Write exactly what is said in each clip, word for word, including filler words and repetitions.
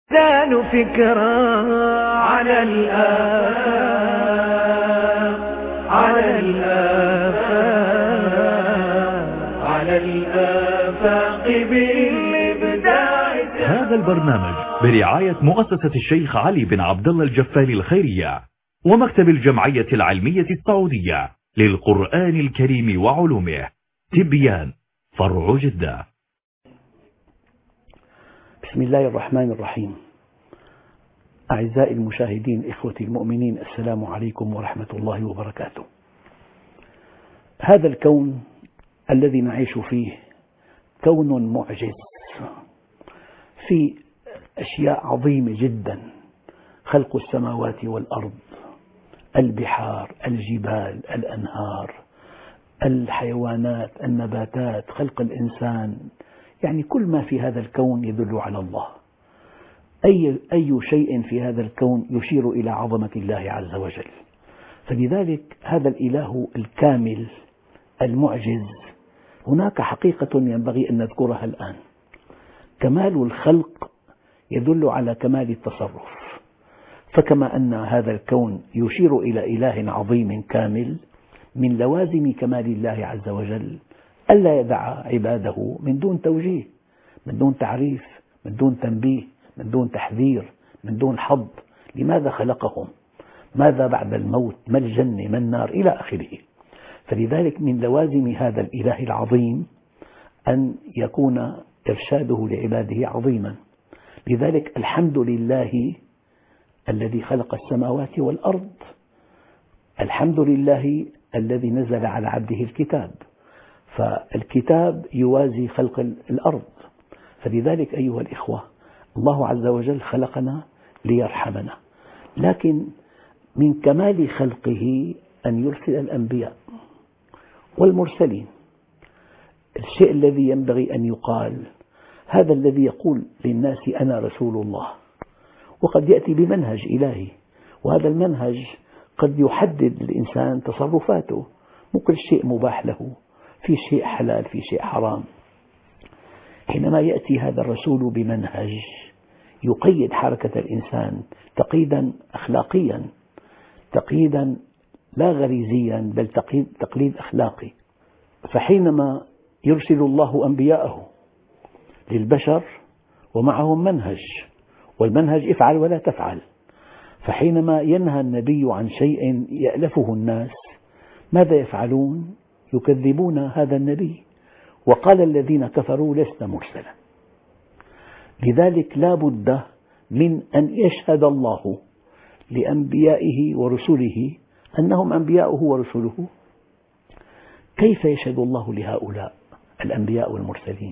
زال فكرة على الآفاق على الآفاق على الآفاق بالإبداع. هذا البرنامج برعاية مؤسسة الشيخ علي بن عبد الله الجفاري الخيرية ومكتب الجمعية العلمية السعودية للقرآن الكريم وعلومه، تبيان، فرع جدة. بسم الله الرحمن الرحيم. أعزائي المشاهدين، إخوتي المؤمنين، السلام عليكم ورحمة الله وبركاته. هذا الكون الذي نعيش فيه كون معجز، في أشياء عظيمة جدا: خلق السماوات والأرض، البحار، الجبال، الأنهار، الحيوانات، النباتات، خلق الإنسان. يعني كل ما في هذا الكون يدل على الله. أي, أي شيء في هذا الكون يشير إلى عظمة الله عز وجل. فلذلك هذا الإله الكامل المعجز، هناك حقيقة ينبغي أن نذكرها الآن: كمال الخلق يدل على كمال التصرف. فكما أن هذا الكون يشير إلى إله عظيم كامل، من لوازم كمال الله عز وجل ألا يدع عباده من دون توجيه، من دون تعريف، من دون تنبيه، من دون تحذير، من دون حظ. لماذا خلقهم؟ ماذا بعد الموت؟ ما الجنة؟ ما النار؟ إلى آخره. فلذلك من لوازم هذا الإله العظيم أن يكون إرشاده لعباده عظيما. لذلك الحمد لله الذي خلق السماوات والأرض، الحمد لله الذي نزل على عبده الكتاب، فالكتاب يوازي خلق الأرض. فلذلك أيها الإخوة، الله عز وجل خلقنا ليرحمنا، لكن من كمال خلقه أن يرسل الأنبياء والمرسلين. الشيء الذي ينبغي أن يقال: هذا الذي يقول للناس أنا رسول الله، وقد يأتي بمنهج إلهي، وهذا المنهج قد يحدد الإنسان تصرفاته. مو كل شيء مباح له، في شيء حلال، في شيء حرام. حينما يأتي هذا الرسول بمنهج يقيد حركة الإنسان تقييدا أخلاقيا، تقييدا لا غريزيا، بل تقييد تقليد أخلاقي. فحينما يرسل الله أنبياءه للبشر ومعهم منهج، والمنهج افعل ولا تفعل، فحينما ينهى النبي عن شيء يألفه الناس، ماذا يفعلون؟ يكذبون هذا النبي. وقال الذين كفروا: لست مرسلا. لذلك لا بد من أن يشهد الله لأنبيائه ورسله أنهم أنبياؤه ورسله. كيف يشهد الله لهؤلاء الأنبياء والمرسلين؟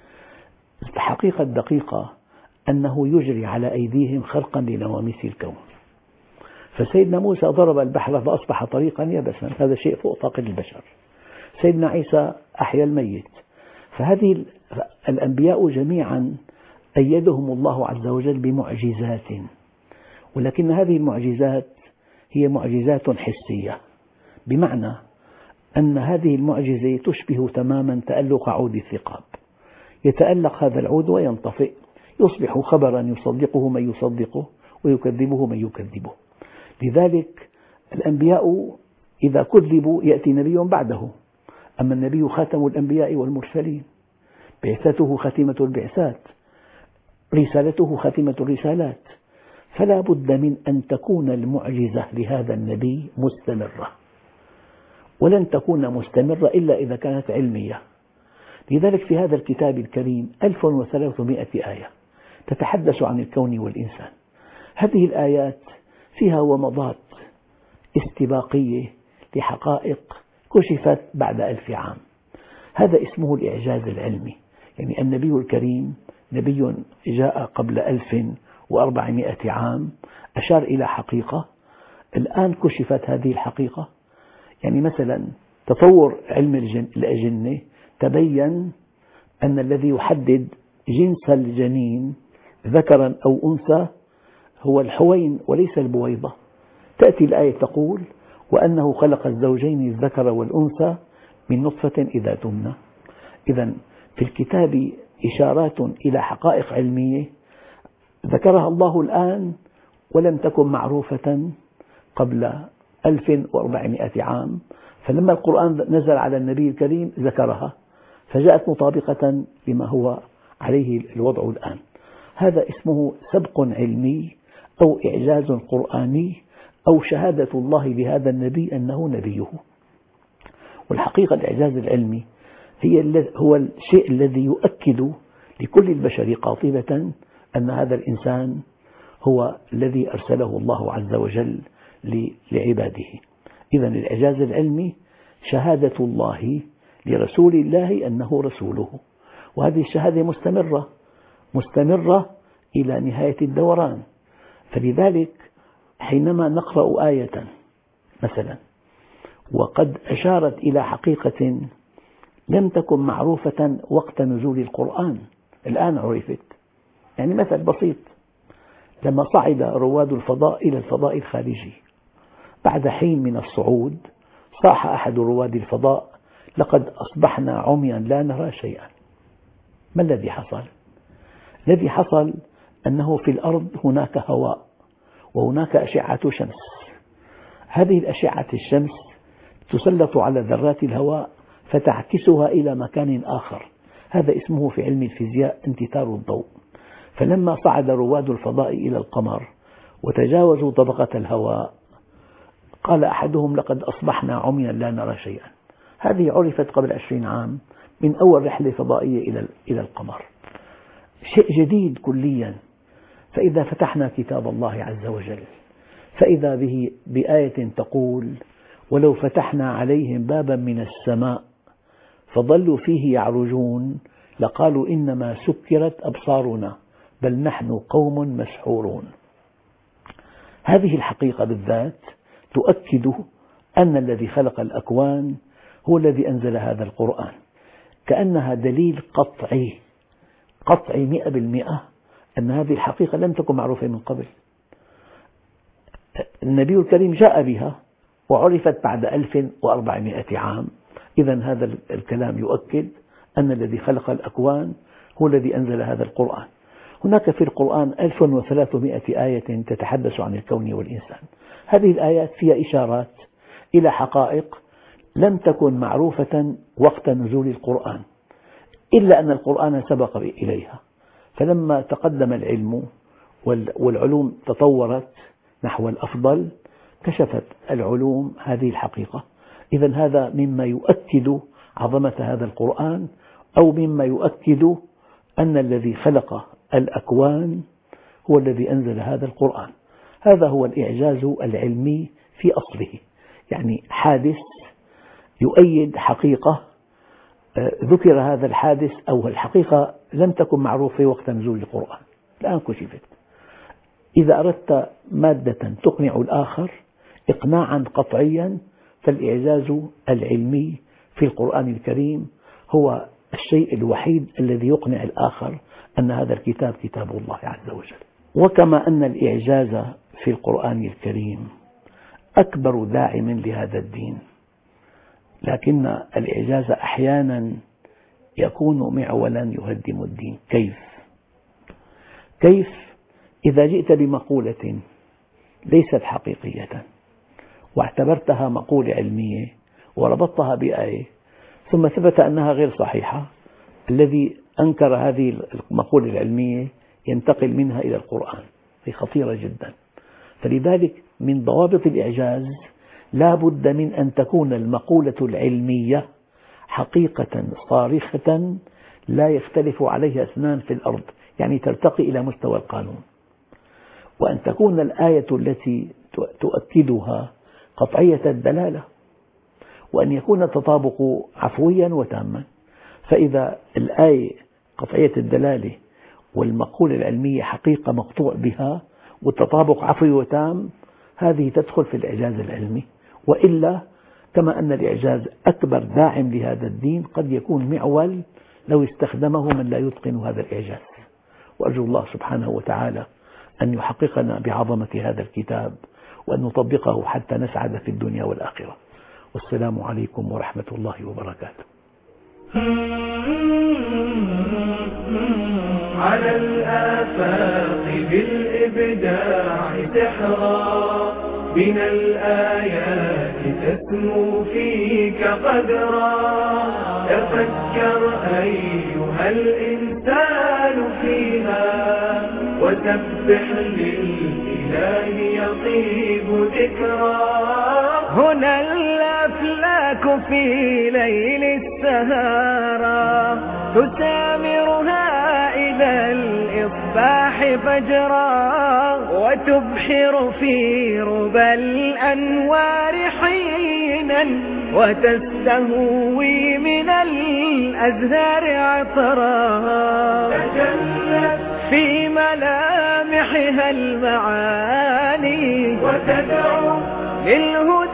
الحقيقة الدقيقة أنه يجري على أيديهم خرقا لنواميس الكون. فسيدنا موسى ضرب البحر فأصبح طريقا يبسا، هذا شيء فوق طاقة البشر. سيدنا عيسى أحيا الميت. فهذه الأنبياء جميعا أيدهم الله عز وجل بمعجزات، ولكن هذه المعجزات هي معجزات حسية، بمعنى أن هذه المعجزة تشبه تماما تألق عود الثقاب. يتألق هذا العود وينطفئ، يصبح خبرا يصدقه من يصدقه ويكذبه من يكذبه. لذلك الأنبياء إذا كذبوا يأتي نبي بعده، أما النبي خاتم الأنبياء والمرسلين، بعثته خاتمة البعثات، رسالته خاتمة الرسالات. فلا بد من أن تكون المعجزة لهذا النبي مستمرة، ولن تكون مستمرة إلا إذا كانت علمية. لذلك في هذا الكتاب الكريم ألف وثلاثمائة آية تتحدث عن الكون والإنسان. هذه الآيات فيها ومضات استباقية لحقائق كشفت بعد ألف عام. هذا اسمه الإعجاز العلمي. يعني النبي الكريم نبي جاء قبل ألف وأربعمائة عام، أشار إلى حقيقة، الآن كشفت هذه الحقيقة. يعني مثلا تطور علم الأجنة، تبين أن الذي يحدد جنس الجنين ذكرا أو أنثى هو الحوين وليس البويضة. تأتي الآية تقول: وأنه خلق الزوجين الذكر والأنثى من نطفة إذا تمنى. إذا في الكتاب إشارات إلى حقائق علمية ذكرها الله الآن ولم تكن معروفة قبل ألف وأربعمائة عام، فلما القرآن نزل على النبي الكريم ذكرها، فجاءت مطابقة لما هو عليه الوضع الآن. هذا اسمه سبق علمي أو إعجاز قرآني أو شهادة الله لهذا النبي أنه نبيه. والحقيقة الإعجاز العلمي هي هو الشيء الذي يؤكد لكل البشر قاطبة أن هذا الإنسان هو الذي أرسله الله عز وجل لعباده. إذا الإعجاز العلمي شهادة الله لرسول الله أنه رسوله، وهذه الشهادة مستمرة مستمرة إلى نهاية الدوران. فلذلك حينما نقرأ آية مثلا وقد أشارت إلى حقيقة لم تكن معروفة وقت نزول القرآن، الآن عرفت. يعني مثل بسيط، لما صعد رواد الفضاء إلى الفضاء الخارجي، بعد حين من الصعود صاح أحد رواد الفضاء: لقد أصبحنا عميا لا نرى شيئا. ما الذي حصل؟ الذي حصل أنه في الأرض هناك هواء وهناك أشعة شمس، هذه الأشعة الشمس تسلط على ذرات الهواء فتعكسها إلى مكان آخر، هذا اسمه في علم الفيزياء انتثار الضوء. فلما صعد رواد الفضاء إلى القمر وتجاوزوا طبقة الهواء قال أحدهم: لقد أصبحنا عميا لا نرى شيئا. هذه عرفت قبل عشرين عام من أول رحلة فضائية إلى القمر، شيء جديد كليا. فإذا فتحنا كتاب الله عز وجل فإذا به بآية تقول: ولو فتحنا عليهم بابا من السماء فظلوا فيه يعرجون لقالوا إنما سكرت أبصارنا بل نحن قوم مسحورون. هذه الحقيقة بالذات تؤكد أن الذي خلق الأكوان هو الذي أنزل هذا القرآن، كأنها دليل قطعي قطعي مئة بالمئة أن هذه الحقيقة لم تكن معروفة من قبل. النبي الكريم جاء بها وعرفت بعد ألف وأربعمائة عام. إذا هذا الكلام يؤكد أن الذي خلق الأكوان هو الذي أنزل هذا القرآن. هناك في القرآن ألف وثلاثمائة آية تتحدث عن الكون والإنسان. هذه الآيات فيها إشارات إلى حقائق لم تكن معروفة وقت نزول القرآن، إلا أن القرآن سبق إليها. فلما تقدم العلم والعلوم تطورت نحو الأفضل كشفت العلوم هذه الحقيقة. إذا هذا مما يؤكد عظمة هذا القرآن، أو مما يؤكد أن الذي خلق الأكوان هو الذي أنزل هذا القرآن. هذا هو الإعجاز العلمي في أصله، يعني حادث يؤيد حقيقة ذكر هذا الحادث أو الحقيقة لم تكن معروفة وقت نزول القرآن، الآن كشفت. إذا أردت مادة تقنع الآخر إقناعا قطعيا فالإعجاز العلمي في القرآن الكريم هو الشيء الوحيد الذي يقنع الآخر أن هذا الكتاب كتاب الله عز وجل. وكما أن الإعجاز في القرآن الكريم أكبر داعم لهذا الدين، لكن الإعجاز أحيانا يكون معولا يهدم الدين. كيف؟ كيف إذا جئت بمقولة ليست حقيقية واعتبرتها مقولة علمية وربطتها بآية ثم ثبت أنها غير صحيحة، الذي أنكر هذه المقولة العلمية ينتقل منها إلى القرآن، هي خطيرة جدا. فلذلك من ضوابط الإعجاز لا بد من أن تكون المقولة العلمية حقيقة صارخة لا يختلف عليها اثنان في الأرض، يعني ترتقي إلى مستوى القانون، وأن تكون الآية التي تؤكدها قطعية الدلالة، وأن يكون التطابق عفويا وتاما. فإذا الآية قطعية الدلالة والمقولة العلمية حقيقة مقطوع بها والتطابق عفوي وتام، هذه تدخل في الإعجاز العلمي. وإلا كما أن الإعجاز أكبر داعم لهذا الدين قد يكون معول لو استخدمه من لا يتقن هذا الإعجاز. وأرجو الله سبحانه وتعالى أن يحققنا بعظمة هذا الكتاب وأن نطبقه حتى نسعد في الدنيا والآخرة. والسلام عليكم ورحمة الله وبركاته. على الآفاق بالإبداع سحرا، من الآيات تسمو فيك قدرا. تفكر أيها الإنسان فيها، وسبح للإله يطيب ذكرا. هنا الأفلاك في ليل السهارة، تسامرها إلى الإصباح فجرا، وتبحر في ربى الأنوار حينا، وتستهوي من الأزهار عطرا. تجلت في ملامحها المعاني، وتدعو للهدى